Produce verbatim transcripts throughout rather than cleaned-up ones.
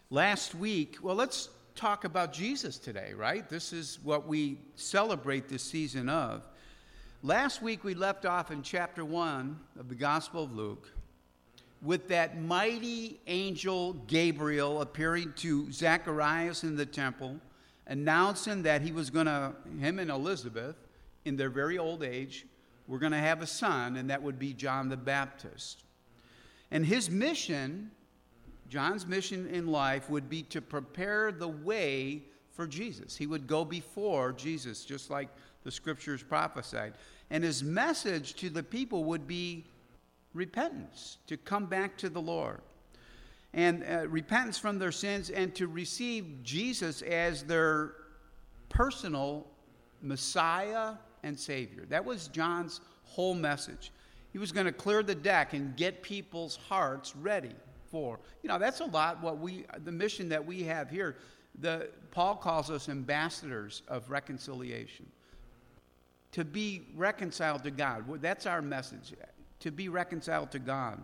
Last week, well, let's talk about Jesus today, right? This is what we celebrate this season of. Last week, we left off in chapter one of the Gospel of Luke with that mighty angel Gabriel appearing to Zacharias in the temple, announcing that he was going to, him and Elizabeth, in their very old age, were going to have a son, and that would be John the Baptist. And his mission, John's mission in life, would be to prepare the way for Jesus. He would go before Jesus, just like the scriptures prophesied. And his message to the people would be repentance, to come back to the Lord. And uh, repentance from their sins and to receive Jesus as their personal Messiah and Savior. That was John's whole message. He was going to clear the deck and get people's hearts ready for. You know, that's a lot what we, the mission that we have here. The Paul calls us ambassadors of reconciliation. To be reconciled to God. That's our message. To be reconciled to God.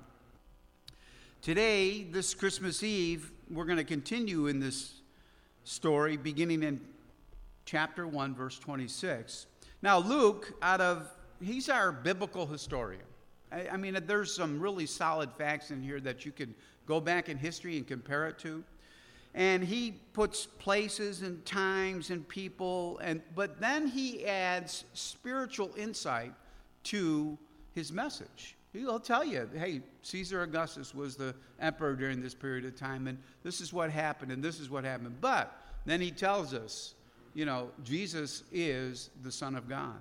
Today, this Christmas Eve, we're going to continue in this story beginning in chapter one, verse twenty-six. Now, Luke, out of, he's our biblical historian. I, I mean, there's some really solid facts in here that you could go back in history and compare it to. And he puts places and times and people, and but then he adds spiritual insight to his message. He'll tell you, hey, Caesar Augustus was the emperor during this period of time, and this is what happened, and this is what happened. But then he tells us, you know, Jesus is the Son of God.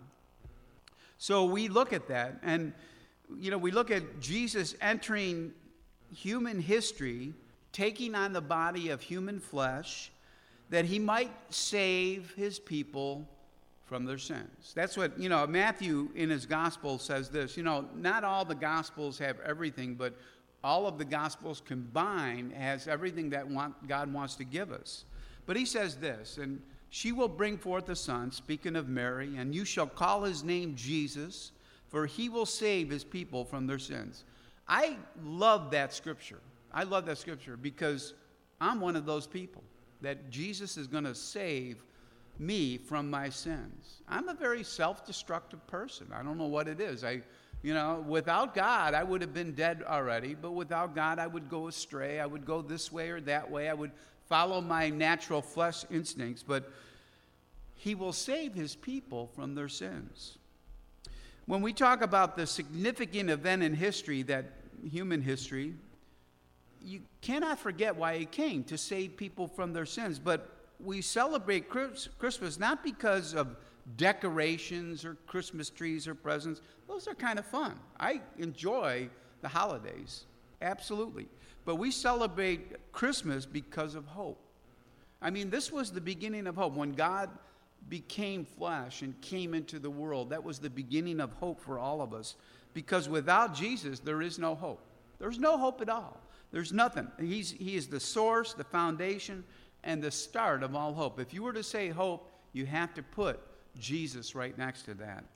So we look at that, and, you know, we look at Jesus entering human history, taking on the body of human flesh, that he might save his people from their sins. That's what, you know, Matthew in his gospel says this, you know, not all the gospels have everything, but all of the gospels combined has everything that want, God wants to give us. But he says this, and she will bring forth a son, speaking of Mary, and you shall call his name Jesus, for he will save his people from their sins. I love that scripture. I love that scripture because I'm one of those people that Jesus is going to save me from my sins. I'm a very self-destructive person. I don't know what it is. I, you know, without God, I would have been dead already, but without God, I would go astray. I would go this way or that way. I would follow my natural flesh instincts, but he will save his people from their sins. When we talk about the significant event in history, that human history, you cannot forget why he came, to save people from their sins. But we celebrate Christmas not because of decorations or Christmas trees or presents. Those are kind of fun. I enjoy the holidays, absolutely. But we celebrate Christmas because of hope. I mean, this was the beginning of hope. When God became flesh and came into the world, that was the beginning of hope for all of us. Because without Jesus, there is no hope. There's no hope at all. There's nothing. He's, he is the source, the foundation, and the start of all hope. If you were to say hope, you have to put Jesus right next to that.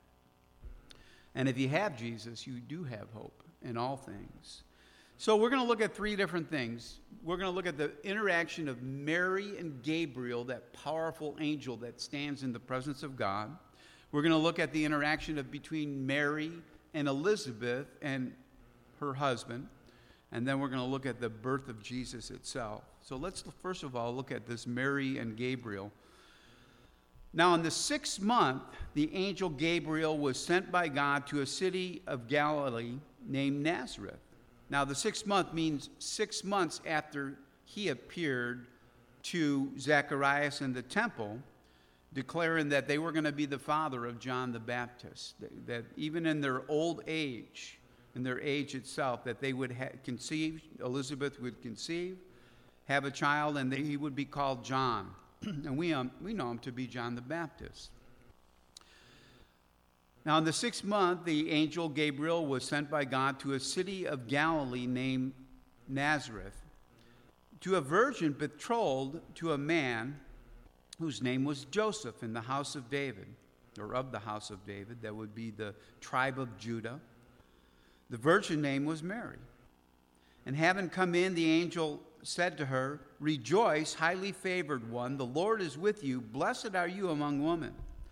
And if you have Jesus, you do have hope in all things. So we're going to look at three different things. We're going to look at the interaction of Mary and Gabriel, that powerful angel that stands in the presence of God. We're going to look at the interaction of between Mary and Elizabeth and her husband. And then we're going to look at the birth of Jesus itself. So let's first of all look at this Mary and Gabriel. Now, in the sixth month, the angel Gabriel was sent by God to a city of Galilee named Nazareth. Now, the sixth month means six months after he appeared to Zacharias in the temple, declaring that they were going to be the father of John the Baptist, that, that even in their old age, in their age itself, that they would ha- conceive, Elizabeth would conceive, have a child, and they, he would be called John. And we, um, we know him to be John the Baptist. Now, in the sixth month, the angel Gabriel was sent by God to a city of Galilee named Nazareth, to a virgin betrothed to a man whose name was Joseph, in the house of David, or of the house of David. That would be the tribe of Judah. The virgin name was Mary. And having come in, the angel said to her, "Rejoice, highly favored one, the Lord is with you. Blessed are you among women."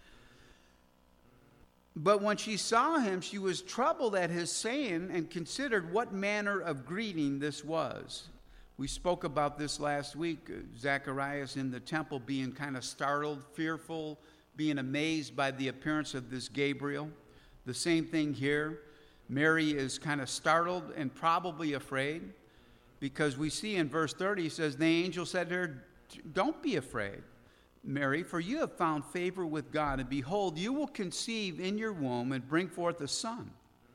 But when she saw him, she was troubled at his saying and considered what manner of greeting this was. We spoke about this last week, Zacharias in the temple being kind of startled, fearful, being amazed by the appearance of this Gabriel. The same thing here. Mary is kind of startled and probably afraid, because we see in verse thirty, he says, the angel said to her, "Don't be afraid, Mary, for you have found favor with God, and behold, you will conceive in your womb and bring forth a son.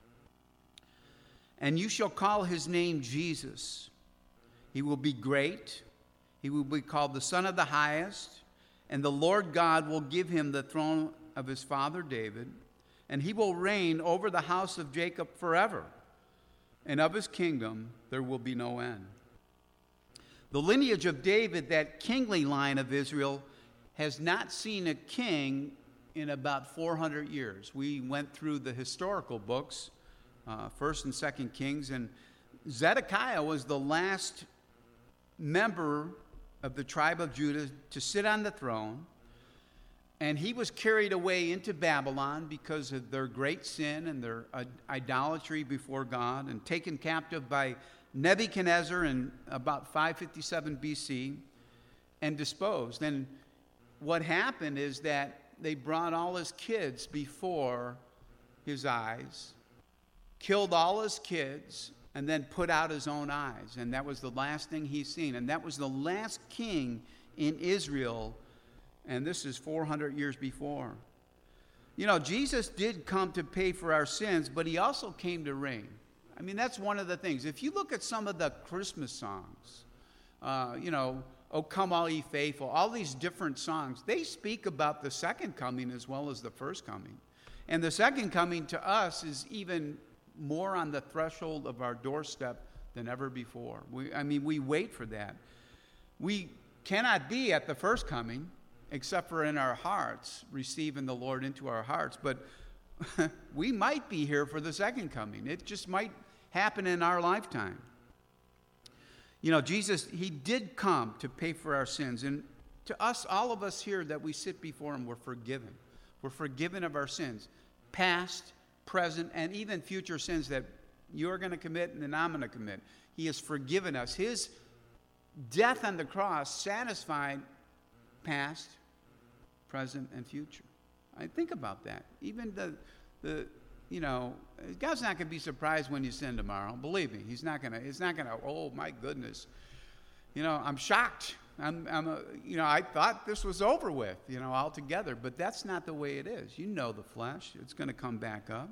And you shall call his name Jesus. He will be great. He will be called the Son of the Highest, and the Lord God will give him the throne of his father David, and he will reign over the house of Jacob forever, and of his kingdom there will be no end." The lineage of David, that kingly line of Israel, has not seen a king in about four hundred years. We went through the historical books, uh, First and Second Kings, and Zedekiah was the last member of the tribe of Judah to sit on the throne, and he was carried away into Babylon because of their great sin and their uh, idolatry before God, and taken captive by Nebuchadnezzar in about five fifty-seven B C and disposed. And what happened is that they brought all his kids before his eyes, killed all his kids, and then put out his own eyes. And that was the last thing he's seen. And that was the last king in Israel. And this is four hundred years before. You know, Jesus did come to pay for our sins, but he also came to reign. I mean, that's one of the things. If you look at some of the Christmas songs, uh, you know, "O Come All Ye Faithful," all these different songs, they speak about the second coming as well as the first coming. And the second coming to us is even more on the threshold of our doorstep than ever before. We, I mean, we wait for that. We cannot be at the first coming, except for in our hearts, receiving the Lord into our hearts. But we might be here for the second coming. It just might happen in our lifetime. You know, Jesus, he did come to pay for our sins. And to us, all of us here that we sit before him, we're forgiven. We're forgiven of our sins, past, present, and even future sins that you're going to commit and then I'm going to commit. He has forgiven us. His death on the cross satisfied past, present, and future. I think about that. Even the, the you know, God's not going to be surprised when you sin tomorrow. Believe me, he's not going to. It's not going to. Oh my goodness, you know, I'm shocked. I'm, I'm, a, you know, I thought this was over with, you know, altogether. But that's not the way it is. You know, the flesh. It's going to come back up.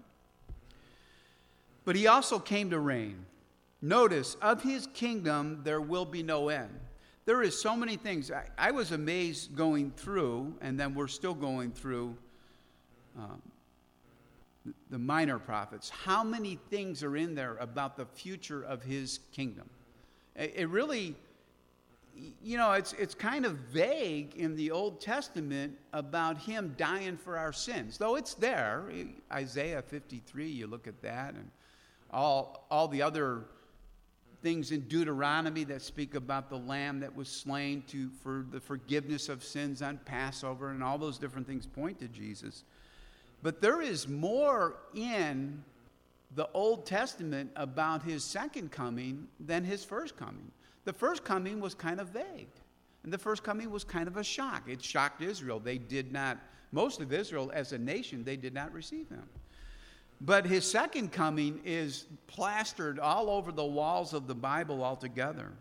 But he also came to reign. Notice, of his kingdom there will be no end. There is so many things. I, I was amazed going through, and then we're still going through um, the minor prophets. How many things are in there about the future of his kingdom? It, it really, you know, it's it's kind of vague in the Old Testament about him dying for our sins, though it's there. Isaiah fifty-three, you look at that, and all all the other things in Deuteronomy that speak about the lamb that was slain to for the forgiveness of sins on Passover, and all those different things point to Jesus. But there is more in the Old Testament about his second coming than his first coming. The first coming was kind of vague, and the first coming was kind of a shock. It shocked Israel. They did not, most of Israel as a nation, they did not receive him. But his second coming is plastered all over the walls of the Bible altogether.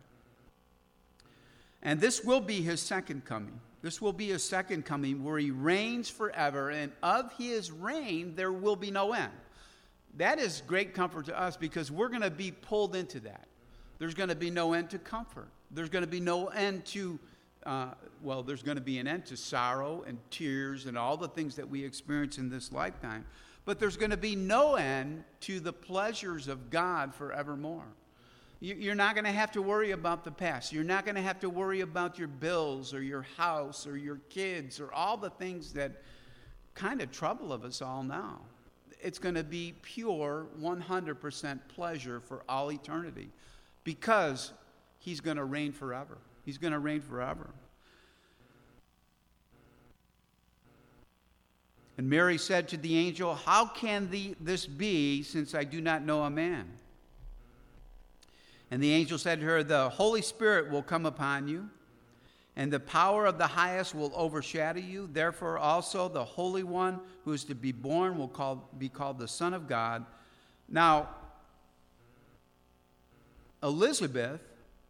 And this will be his second coming. This will be his second coming where he reigns forever, and of his reign there will be no end. That is great comfort to us because we're going to be pulled into that. There's going to be no end to comfort. There's going to be no end to, uh, well, there's going to be an end to sorrow and tears and all the things that we experience in this lifetime. But there's going to be no end to the pleasures of God forevermore. You're not going to have to worry about the past. You're not going to have to worry about your bills or your house or your kids or all the things that kind of trouble of us all now. It's going to be pure one hundred percent pleasure for all eternity because he's going to reign forever. He's going to reign forever. And Mary said to the angel, how can the, this be, since I do not know a man? And the angel said to her, the Holy Spirit will come upon you, and the power of the highest will overshadow you. Therefore also the Holy One who is to be born will call, be called the Son of God. Now, Elizabeth,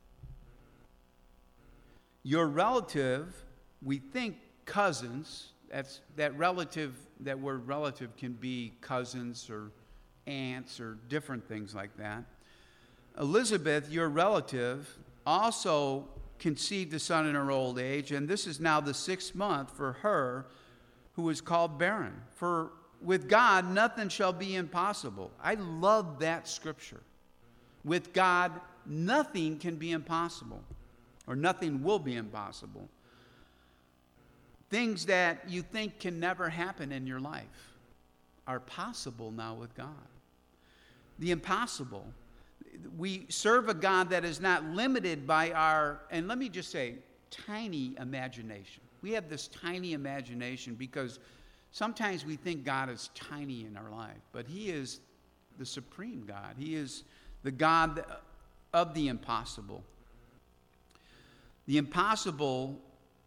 your relative, we think cousins, that's, that relative, that word relative can be cousins or aunts or different things like that. Elizabeth, your relative, also conceived a son in her old age, and this is now the sixth month for her who is called barren. For with God, nothing shall be impossible. I love that scripture. With God, nothing can be impossible, or nothing will be impossible. Things that you think can never happen in your life are possible now with God. The impossible. We serve a God that is not limited by our, and let me just say, tiny imagination. We have this tiny imagination because sometimes we think God is tiny in our life, but He is the supreme God. He is the God of the impossible. The impossible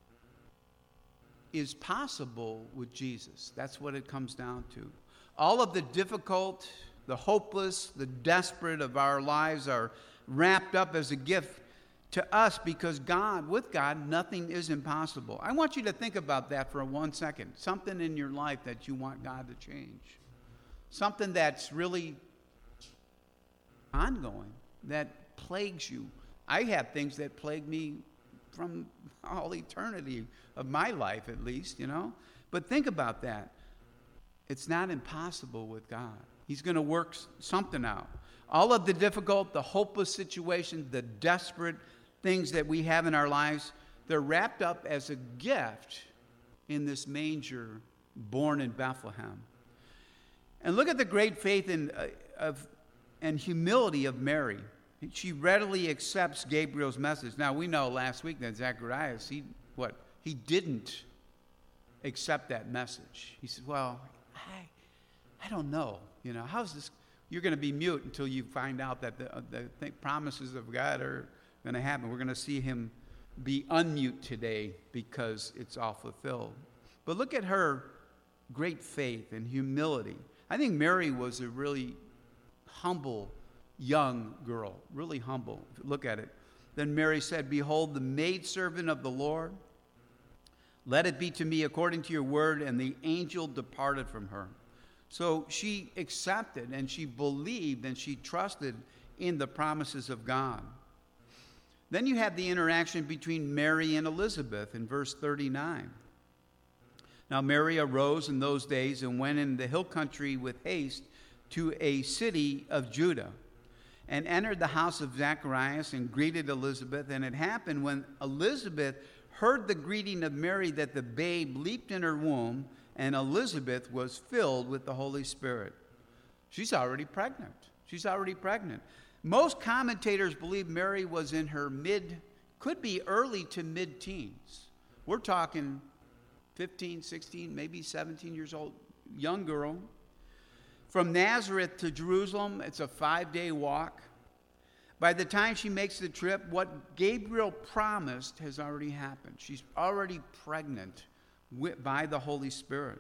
is possible with Jesus. That's what it comes down to. All of the difficult, the hopeless, the desperate of our lives are wrapped up as a gift to us because God, with God, nothing is impossible. I want you to think about that for one second. Something in your life that you want God to change. Something that's really ongoing, that plagues you. I have things that plague me from all eternity of my life, at least, you know. But think about that. It's not impossible with God. He's going to work something out. All of the difficult, the hopeless situations, the desperate things that we have in our lives, they're wrapped up as a gift in this manger born in Bethlehem. And look at the great faith and, uh, of, and humility of Mary. She readily accepts Gabriel's message. Now, we know last week that Zacharias, he, what? He didn't accept that message. He said, well, I, I don't know. You know, how's this? You're going to be mute until you find out that the, the th- promises of God are going to happen. We're going to see him be unmute today because it's all fulfilled. But look at her great faith and humility. I think Mary was a really humble young girl, really humble. Look at it. Then Mary said, behold, the maidservant of the Lord, let it be to me according to your word. And the angel departed from her. So she accepted and she believed and she trusted in the promises of God. Then you have the interaction between Mary and Elizabeth in verse thirty-nine. Now Mary arose in those days and went in the hill country with haste to a city of Judah, and entered the house of Zacharias and greeted Elizabeth. And it happened when Elizabeth heard the greeting of Mary that the babe leaped in her womb, and Elizabeth was filled with the Holy Spirit. She's already pregnant. She's already pregnant. Most commentators believe Mary was in her mid, could be early to mid-teens. We're talking fifteen, sixteen, maybe seventeen years old, young girl. From Nazareth to Jerusalem, it's a five-day walk. By the time she makes the trip, what Gabriel promised has already happened. She's already pregnant with, by the Holy Spirit.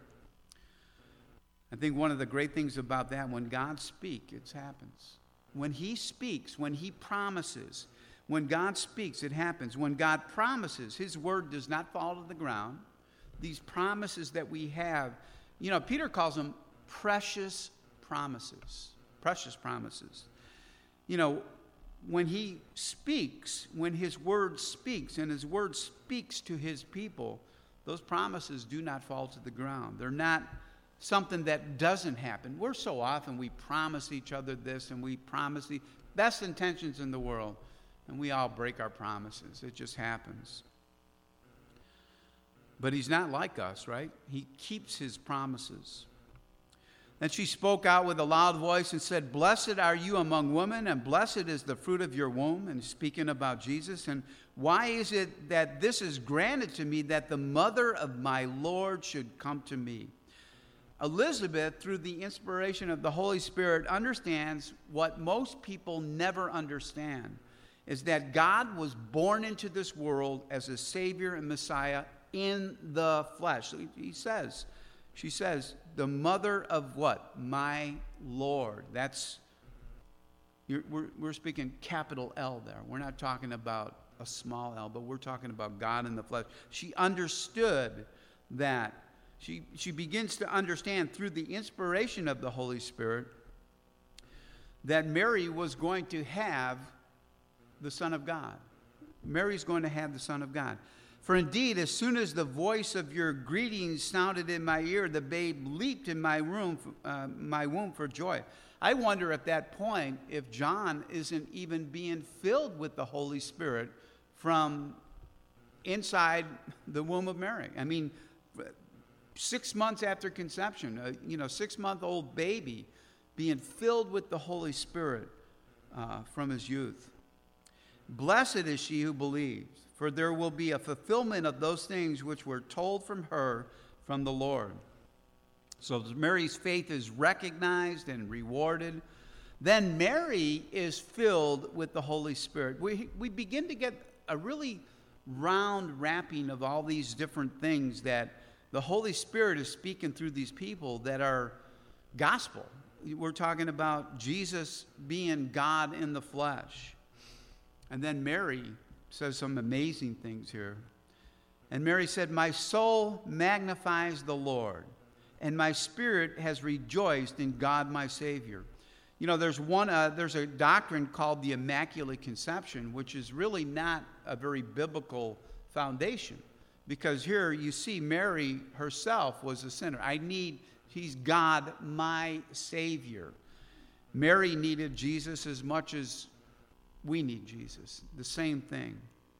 I think one of the great things about that, when God speaks, it happens. When he speaks, when he promises, when God speaks, it happens. When God promises, his word does not fall to the ground. These promises that we have, you know, Peter calls them precious promises. Precious promises. You know, when he speaks, when his word speaks, and his word speaks to his people, those promises do not fall to the ground. They're not something that doesn't happen. We're so often, we promise each other this, and we promise the best intentions in the world, and we all break our promises. It just happens. But he's not like us, right? He keeps his promises. Then she spoke out with a loud voice and said, "Blessed are you among women, and blessed is the fruit of your womb." And speaking about Jesus. "And why is it that this is granted to me, that the mother of my Lord should come to me?" Elizabeth, through the inspiration of the Holy Spirit, understands what most people never understand, is that God was born into this world as a Savior and Messiah in the flesh. He says, she says, the mother of what? My Lord. That's, you're, we're, we're speaking capital L there. We're not talking about a small L, but we're talking about God in the flesh. She understood that. She, she begins to understand through the inspiration of the Holy Spirit that Mary was going to have the Son of God. Mary's going to have the Son of God. "For indeed, as soon as the voice of your greetings sounded in my ear, the babe leaped in my room, uh, my womb for joy." I wonder at that point if John isn't even being filled with the Holy Spirit from inside the womb of Mary. I mean, six months after conception, a you know, six-month-old baby being filled with the Holy Spirit uh, from his youth. "Blessed is she who believes, for there will be a fulfillment of those things which were told from her from the Lord." So Mary's faith is recognized and rewarded. Then Mary is filled with the Holy Spirit. We, we begin to get a really round wrapping of all these different things that the Holy Spirit is speaking through these people that are gospel. We're talking about Jesus being God in the flesh. And then Mary says some amazing things here. "And Mary said, my soul magnifies the Lord, and my spirit has rejoiced in God my Savior." You know, there's one. Uh, there's a doctrine called the Immaculate Conception, which is really not a very biblical foundation, because here you see Mary herself was a sinner. I need. He's God, my Savior. Mary needed Jesus as much as we need Jesus. The same thing.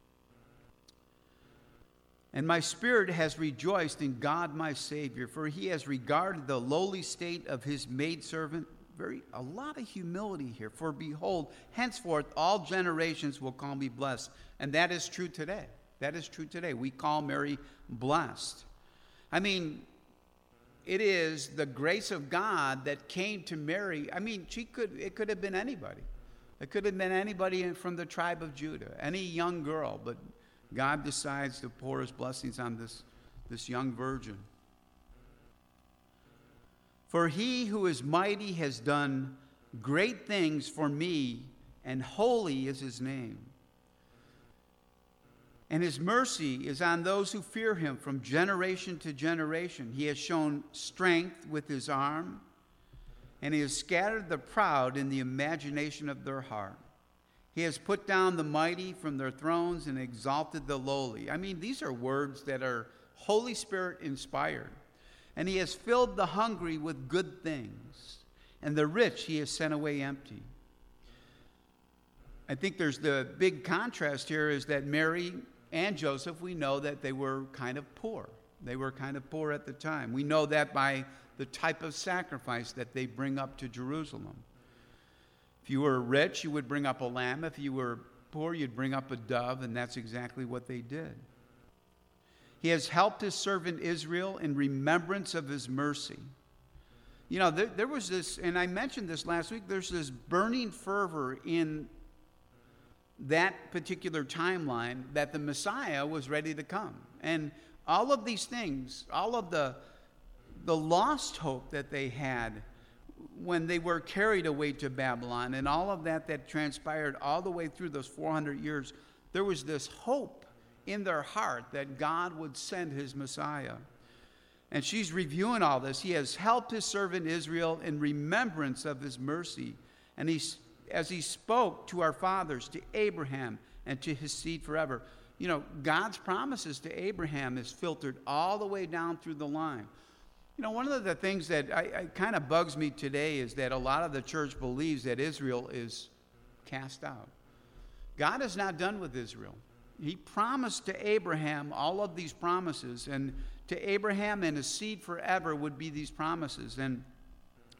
"And my spirit has rejoiced in God my Savior, for he has regarded the lowly state of his maidservant." Very, a lot of humility here. "For behold, henceforth all generations will call me blessed." And that is true today. That is true today. We call Mary blessed. I mean, it is the grace of God that came to Mary. I mean, she could. It could have been anybody. It could have been anybody from the tribe of Judah, any young girl, but God decides to pour his blessings on this, this young virgin. "For he who is mighty has done great things for me, and holy is his name. And his mercy is on those who fear him from generation to generation. He has shown strength with his arm, and he has scattered the proud in the imagination of their heart. He has put down the mighty from their thrones and exalted the lowly." I mean, these are words that are Holy Spirit inspired. "And he has filled the hungry with good things, and the rich he has sent away empty." I think there's the big contrast here is that Mary and Joseph, we know that they were kind of poor. They were kind of poor at the time. We know that by the type of sacrifice that they bring up to Jerusalem. If you were rich, you would bring up a lamb. If you were poor, you'd bring up a dove, and that's exactly what they did. "He has helped his servant Israel in remembrance of his mercy." You know, there, there was this, and I mentioned this last week, there's this burning fervor in that particular timeline that the Messiah was ready to come. And all of these things, all of the, the lost hope that they had when they were carried away to Babylon, and all of that that transpired all the way through those four hundred years, there was this hope in their heart that God would send his Messiah. And she's reviewing all this. "He has helped his servant Israel in remembrance of his mercy, and he's, as he spoke to our fathers, to Abraham, and to his seed forever." You know, God's promises to Abraham is filtered all the way down through the line. You know, one of the things that I, I kind of bugs me today is that a lot of the church believes that Israel is cast out. God is not done with Israel. He promised to Abraham all of these promises, and to Abraham and his seed forever would be these promises. And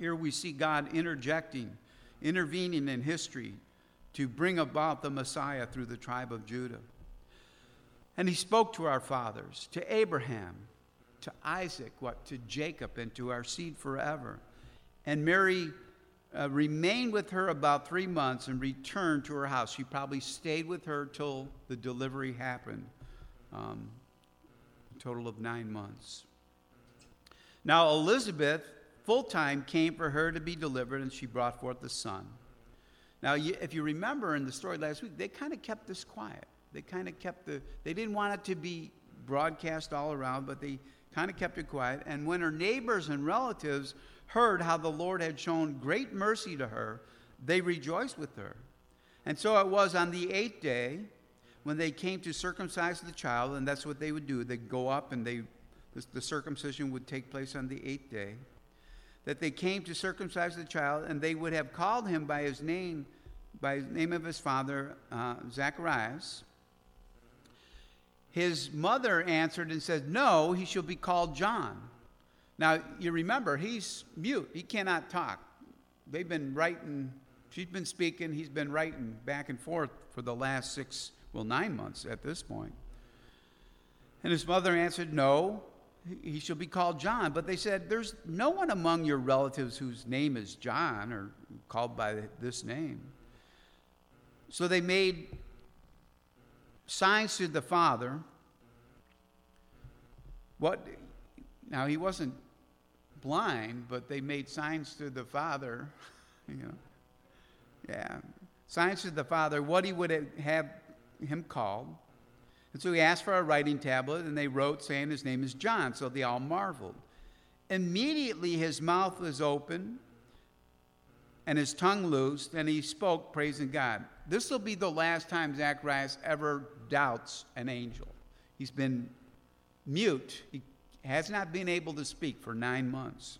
Here we see God interjecting, intervening in history to bring about the Messiah through the tribe of Judah. And he spoke to our fathers, to Abraham, to Isaac, what, to Jacob, and to our seed forever. And Mary uh, remained with her about three months and returned to her house. She probably stayed with her till the delivery happened, um, a total of nine months. Now Elizabeth, full-time, came for her to be delivered, and she brought forth a son. Now, you, if you remember in the story last week, they kind of kept this quiet. They kind of kept the, they didn't want it to be broadcast all around, but they kind of kept it quiet. And when her neighbors and relatives heard how the Lord had shown great mercy to her, they rejoiced with her. And so it was on the eighth day when they came to circumcise the child, and that's what they would do. They'd go up and they, the, the circumcision would take place on the eighth day, that they came to circumcise the child, and they would have called him by his name, by the name of his father, uh, Zacharias. His mother answered and said, "No, he shall be called John." Now, you remember, he's mute. He cannot talk. They've been writing, she's been speaking, he's been writing back and forth for the last six, well, nine months at this point. And his mother answered, "No, he shall be called John." But they said, "There's no one among your relatives whose name is John or called by this name." So they made signs to the father. What? Now, he wasn't blind, but they made signs to the father, you know. Yeah. Signs to the father, what he would have him called. And so he asked for a writing tablet, and they wrote saying his name is John. So they all marveled. Immediately his mouth was open and his tongue loosed, and he spoke, praising God. This will be the last time Zacharias ever doubts an angel. He's been mute. He has not been able to speak for nine months.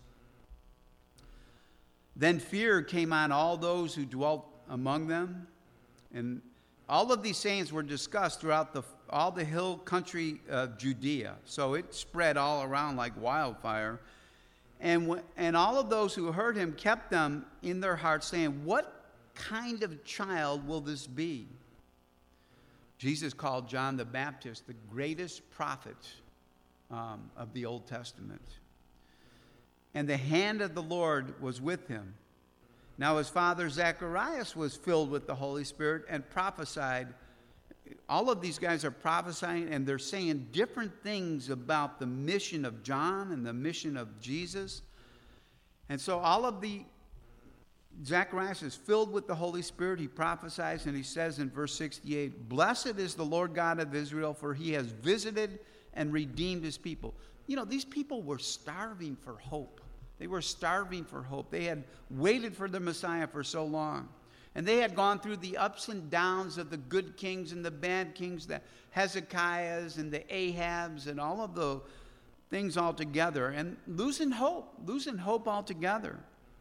Then fear came on all those who dwelt among them, and all of these sayings were discussed throughout the all the hill country of Judea. So it spread all around like wildfire. And, w- and all of those who heard him kept them in their hearts, saying, "What kind of child will this be?" Jesus called John the Baptist the greatest prophet um, of the Old Testament. And the hand of the Lord was with him. Now his father Zacharias was filled with the Holy Spirit and prophesied. All of these guys are prophesying, and they're saying different things about the mission of John and the mission of Jesus. And so all of the, Zacharias is filled with the Holy Spirit. He prophesies, and he says in verse sixty-eight, "Blessed is the Lord God of Israel, for he has visited and redeemed his people." You know, these people were starving for hope. They were starving for hope. They had waited for the Messiah for so long. And they had gone through the ups and downs of the good kings and the bad kings, the Hezekiahs and the Ahabs and all of the things altogether, and losing hope, losing hope altogether.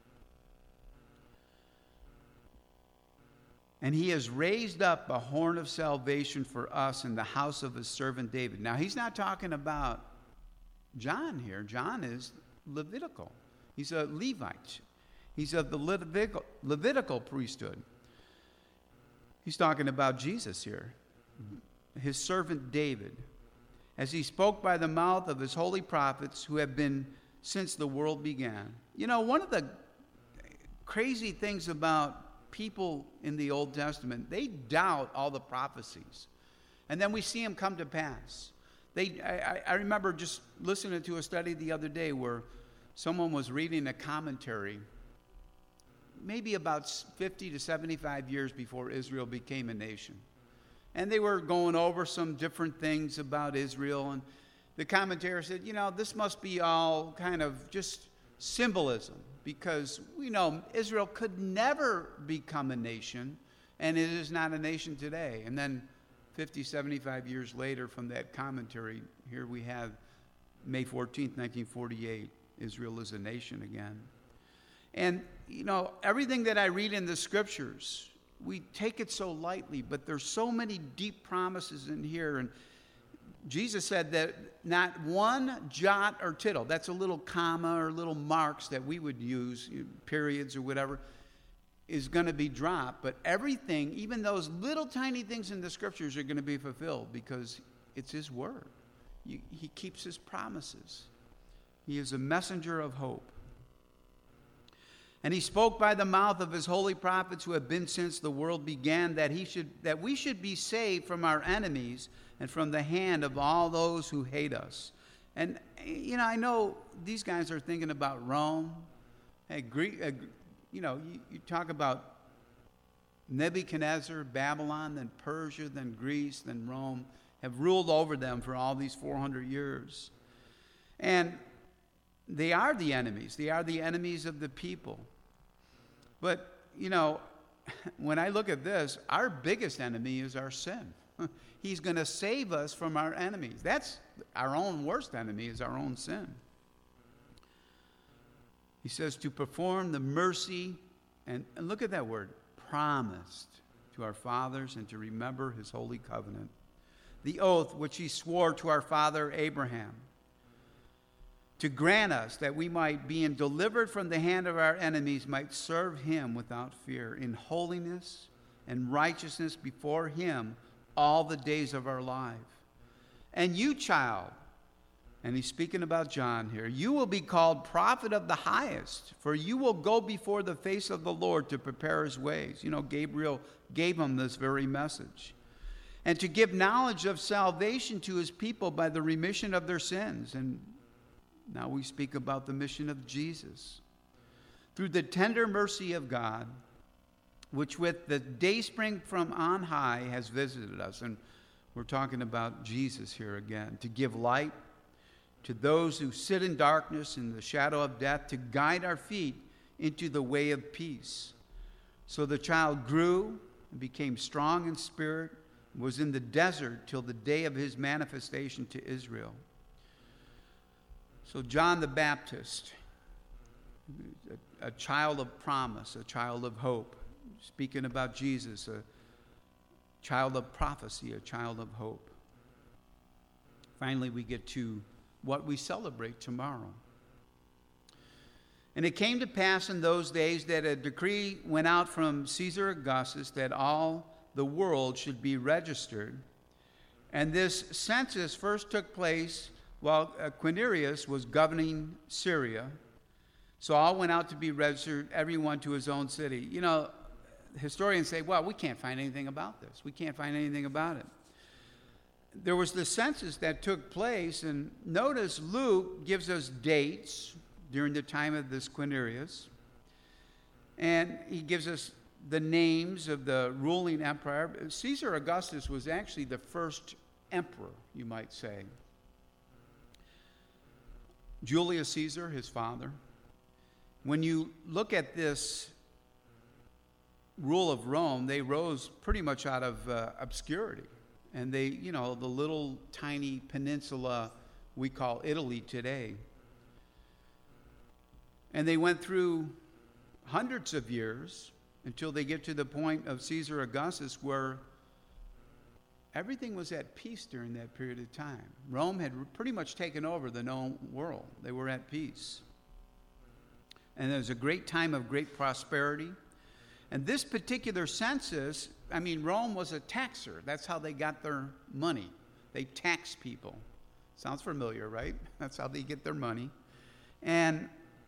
And he has raised up a horn of salvation for us in the house of his servant David. Now, he's not talking about John here. John is Levitical. He's a Levite. He's of the Levitical, Levitical priesthood. He's talking about Jesus here, his servant David, as he spoke by the mouth of his holy prophets who have been since the world began. You know, one of the crazy things about people in the Old Testament, they doubt all the prophecies. And then we see them come to pass. They, I, I remember just listening to a study the other day where someone was reading a commentary maybe about fifty to seventy-five years before Israel became a nation. And they were going over some different things about Israel, and the commentator said, you know, this must be all kind of just symbolism, because we know Israel could never become a nation, and it is not a nation today. And then fifty, seventy-five years later from that commentary, here we have May fourteenth, nineteen forty-eight, Israel is a nation again. And, you know, everything that I read in the scriptures, we take it so lightly, but there's so many deep promises in here. And Jesus said that not one jot or tittle, that's a little comma or little marks that we would use, periods or whatever, is going to be dropped. But everything, even those little tiny things in the scriptures, are going to be fulfilled because it's his word. He keeps his promises. He is a messenger of hope. And he spoke by the mouth of his holy prophets who have been since the world began, that he should that we should be saved from our enemies and from the hand of all those who hate us. And, you know, I know these guys are thinking about Rome. Hey, Greek, uh, you know, you, you talk about Nebuchadnezzar, Babylon, then Persia, then Greece, then Rome, have ruled over them for all these four hundred years. And they are the enemies. They are the enemies of the people. But, you know, when I look at this, our biggest enemy is our sin. He's going to save us from our enemies. That's our own worst enemy, is our own sin. He says to perform the mercy, and, and look at that word, promised to our fathers, and to remember his holy covenant, the oath which he swore to our father Abraham, to grant us that we might, being delivered from the hand of our enemies, might serve him without fear, in holiness and righteousness before him all the days of our life. And you, child, and he's speaking about John here, you will be called prophet of the highest, for you will go before the face of the Lord to prepare his ways. You know, Gabriel gave him this very message. And to give knowledge of salvation to his people by the remission of their sins. And now we speak about the mission of Jesus. Through the tender mercy of God, which with the dayspring from on high has visited us. And we're talking about Jesus here again. To give light to those who sit in darkness in the shadow of death, to guide our feet into the way of peace. So the child grew and became strong in spirit, was in the desert till the day of his manifestation to Israel. So John the Baptist, a, a child of promise, a child of hope, speaking about Jesus, a child of prophecy, a child of hope. Finally, we get to what we celebrate tomorrow. And it came to pass in those days that a decree went out from Caesar Augustus that all the world should be registered. And this census first took place while Quirinius was governing Syria. So all went out to be registered, everyone to his own city. You know, historians say, well, we can't find anything about this. We can't find anything about it. There was the census that took place, and notice Luke gives us dates during the time of this Quirinius, and he gives us the names of the ruling empire. Caesar Augustus was actually the first emperor, you might say. Julius Caesar, his father. When you look at this rule of Rome, they rose pretty much out of uh, obscurity. And they, you know, the little tiny peninsula we call Italy today. And they went through hundreds of years until they get to the point of Caesar Augustus where everything was at peace during that period of time. Rome had pretty much taken over the known world. They were at peace. And there was a great time of great prosperity. And this particular census, I mean, Rome was a taxer. That's how they got their money. They tax people. Sounds familiar, right? That's how they get their money. And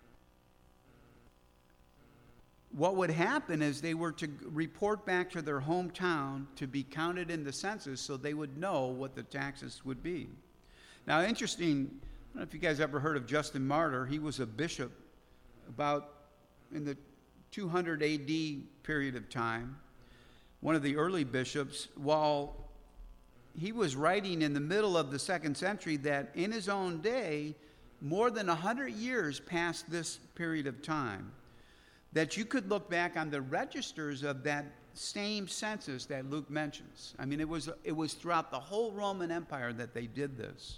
what would happen is they were to report back to their hometown to be counted in the census so they would know what the taxes would be. Now, interesting, I don't know if you guys ever heard of Justin Martyr. He was a bishop about in the two hundred A D period of time, one of the early bishops, while he was writing in the middle of the second century that in his own day, more than one hundred years past this period of time, that you could look back on the registers of that same census that Luke mentions. I mean, it was it was throughout the whole Roman Empire that they did this.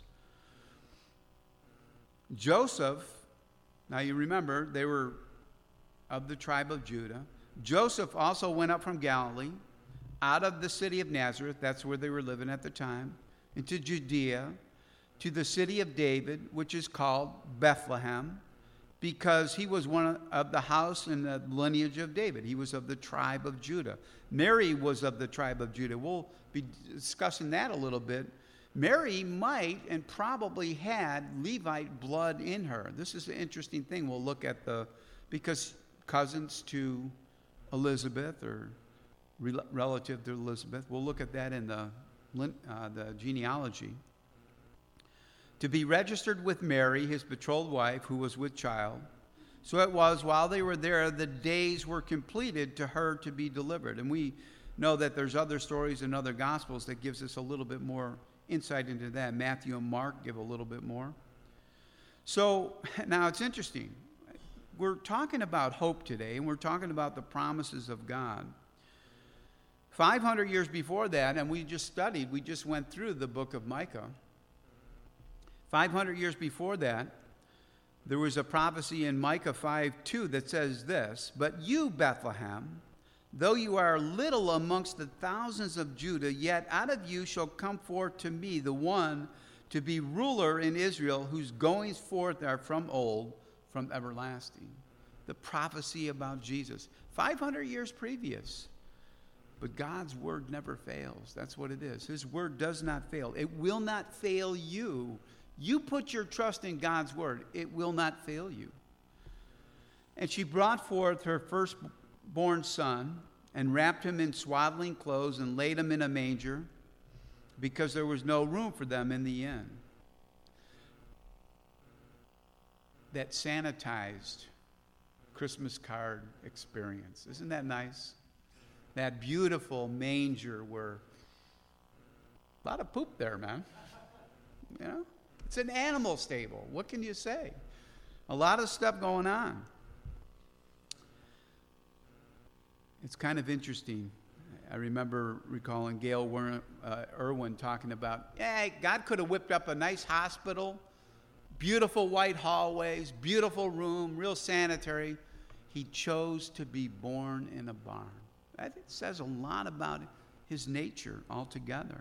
Joseph, now you remember, they were of the tribe of Judah. Joseph also went up from Galilee, out of the city of Nazareth, that's where they were living at the time, into Judea, to the city of David, which is called Bethlehem, because he was one of the house and the lineage of David. He was of the tribe of Judah. Mary was of the tribe of Judah. We'll be discussing that a little bit. Mary might and probably had Levite blood in her. This is an interesting thing. We'll look at the, because cousins to Elizabeth or relative to Elizabeth. We'll look at that in the, uh, the genealogy. To be registered with Mary, his betrothed wife, who was with child. So it was, while they were there, the days were completed to her to be delivered. And we know that there's other stories in other Gospels that gives us a little bit more insight into that. Matthew and Mark give a little bit more. So now it's interesting. We're talking about hope today, and we're talking about the promises of God. five hundred years before that, and we just studied, we just went through the book of Micah. five hundred years before that, there was a prophecy in Micah five two that says this, "But you, Bethlehem, though you are little amongst the thousands of Judah, yet out of you shall come forth to me the one to be ruler in Israel, whose goings forth are from old, from everlasting." The prophecy about Jesus, five hundred years previous. But God's word never fails. That's what it is. His word does not fail. It will not fail you. You put your trust in God's word. It will not fail you. And she brought forth her firstborn son and wrapped him in swaddling clothes and laid him in a manger because there was no room for them in the inn. That sanitized Christmas card experience. Isn't that nice? That beautiful manger where a lot of poop there, man. You know? It's an animal stable. What can you say? A lot of stuff going on. It's kind of interesting. I remember recalling Gail Wer- uh, Irwin talking about, yeah, God could have whipped up a nice hospital, beautiful white hallways, beautiful room, real sanitary. He chose to be born in a barn. I think it says a lot about his nature altogether.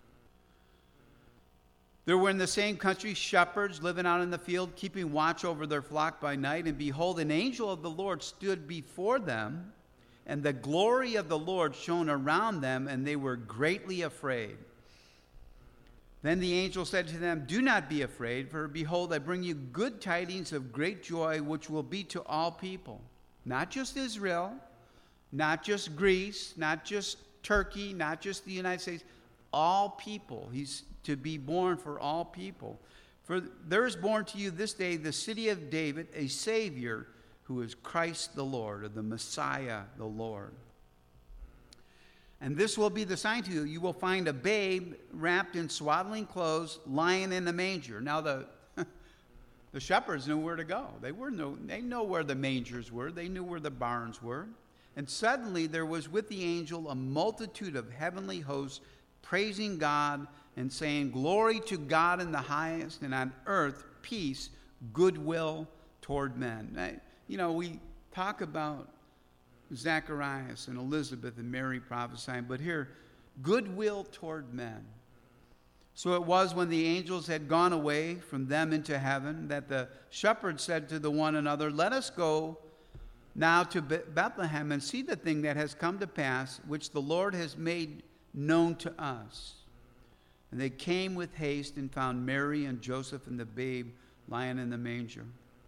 There were in the same country shepherds living out in the field, keeping watch over their flock by night. And behold, an angel of the Lord stood before them, and the glory of the Lord shone around them, and they were greatly afraid. Then the angel said to them, "Do not be afraid, for behold, I bring you good tidings of great joy, which will be to all people." Not just Israel, not just Greece, not just Turkey, not just the United States, all people. He's to be born for all people. For there is born to you this day the city of David a Savior, who is Christ the Lord, or the Messiah the Lord. And this will be the sign to you. You will find a babe wrapped in swaddling clothes, lying in a manger. Now the the shepherds knew where to go. They were no, they know where the mangers were. They knew where the barns were. And suddenly there was with the angel a multitude of heavenly hosts praising God and saying, "Glory to God in the highest, and on earth peace, goodwill toward men." Now, you know, we talk about Zacharias and Elizabeth and Mary prophesying, but here, goodwill toward men. So it was when the angels had gone away from them into heaven that the shepherds said to the one another, "Let us go now to Bethlehem and see the thing that has come to pass, which the Lord has made known to us." And they came with haste and found Mary and Joseph and the babe lying in the manger.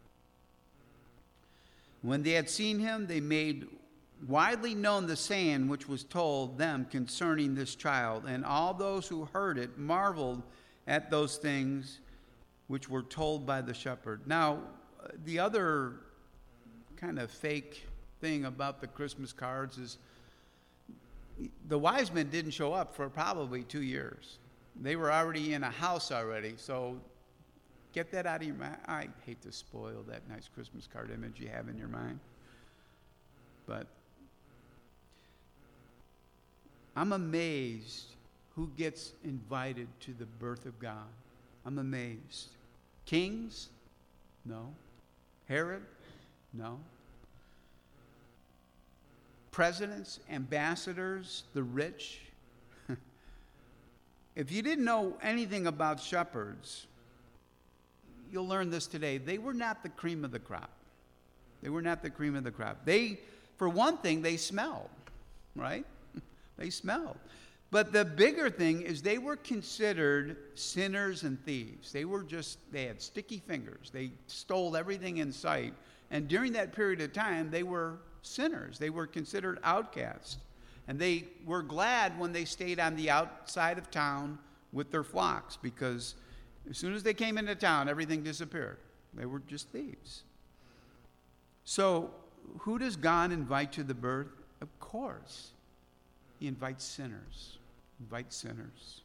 When they had seen him, they made widely known the saying which was told them concerning this child. And all those who heard it marveled at those things which were told by the shepherd. Now, the other kind of fake thing about the Christmas cards is the wise men didn't show up for probably two years. They were already in a house already, so get that out of your mind. I hate to spoil that nice Christmas card image you have in your mind, but I'm amazed who gets invited to the birth of God. I'm amazed. Kings? No. Herod? No. Presidents, ambassadors, the rich? if you didn't know anything about shepherds, you'll learn this today. They were not the cream of the crop. They were not the cream of the crop. They, for one thing, they smelled, right? They smelled. But the bigger thing is they were considered sinners and thieves. They were just, they had sticky fingers. They stole everything in sight. And during that period of time, they were sinners. They were considered outcasts. And they were glad when they stayed on the outside of town with their flocks, because as soon as they came into town, everything disappeared. They were just thieves. So, who does God invite to the birth? Of course, he invites sinners. Invites sinners.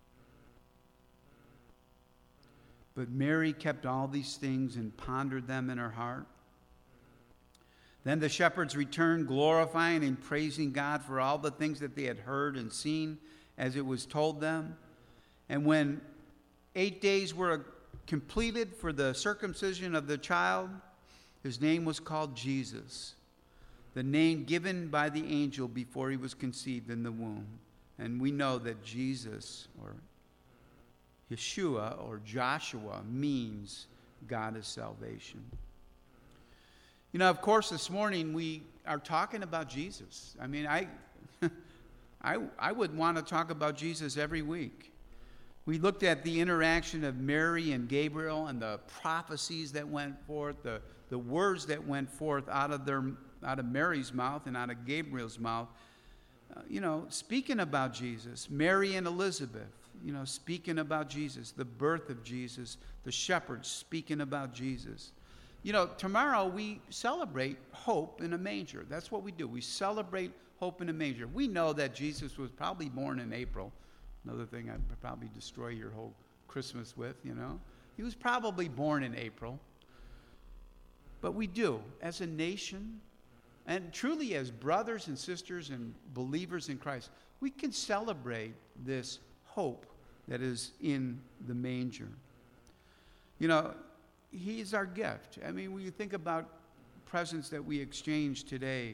But Mary kept all these things and pondered them in her heart. Then the shepherds returned, glorifying and praising God for all the things that they had heard and seen as it was told them. And when eight days were completed for the circumcision of the child, his name was called Jesus, the name given by the angel before he was conceived in the womb. And we know that Jesus, or Yeshua, or Joshua, means God is salvation. You know, of course, this morning we are talking about Jesus. I mean, I, I, I would want to talk about Jesus every week. We looked at the interaction of Mary and Gabriel and the prophecies that went forth, the, the words that went forth out of their out of Mary's mouth and out of Gabriel's mouth. Uh, you know, speaking about Jesus. Mary and Elizabeth, you know, speaking about Jesus, the birth of Jesus, the shepherds speaking about Jesus. You know, tomorrow we celebrate hope in a manger. That's what we do. We celebrate hope in a manger. We know that Jesus was probably born in April. Another thing I'd probably destroy your whole Christmas with, you know. He was probably born in April. But we do, as a nation, and truly as brothers and sisters and believers in Christ, we can celebrate this hope that is in the manger. You know, he's our gift. I mean, when you think about presents that we exchange today,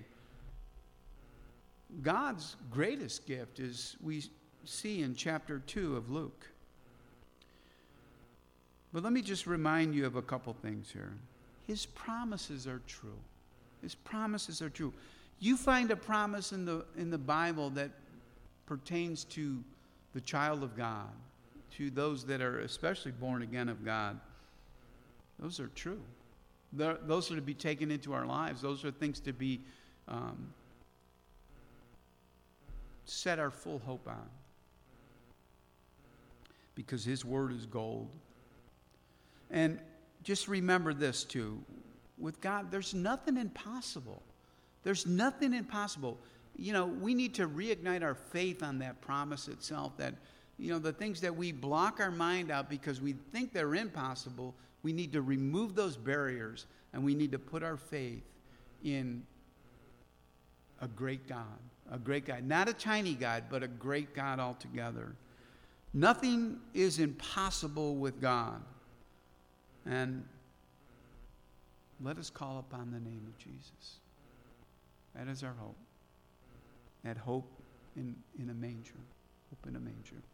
God's greatest gift is we see in chapter two of Luke. But let me just remind you of a couple things here. His promises are true. His promises are true. You find a promise in the in the Bible that pertains to the child of God, to those that are especially born again of God. Those are true. They're, those are to be taken into our lives. Those are things to be um, set our full hope on. Because his word is gold. And just remember this too. With God, there's nothing impossible. There's nothing impossible. You know, we need to reignite our faith on that promise itself, that, you know, the things that we block our mind out because we think they're impossible, we need to remove those barriers, and we need to put our faith in a great God. A great God. Not a tiny God, but a great God altogether. Nothing is impossible with God. And let us call upon the name of Jesus. That is our hope. That hope in, in a manger. Hope in a manger.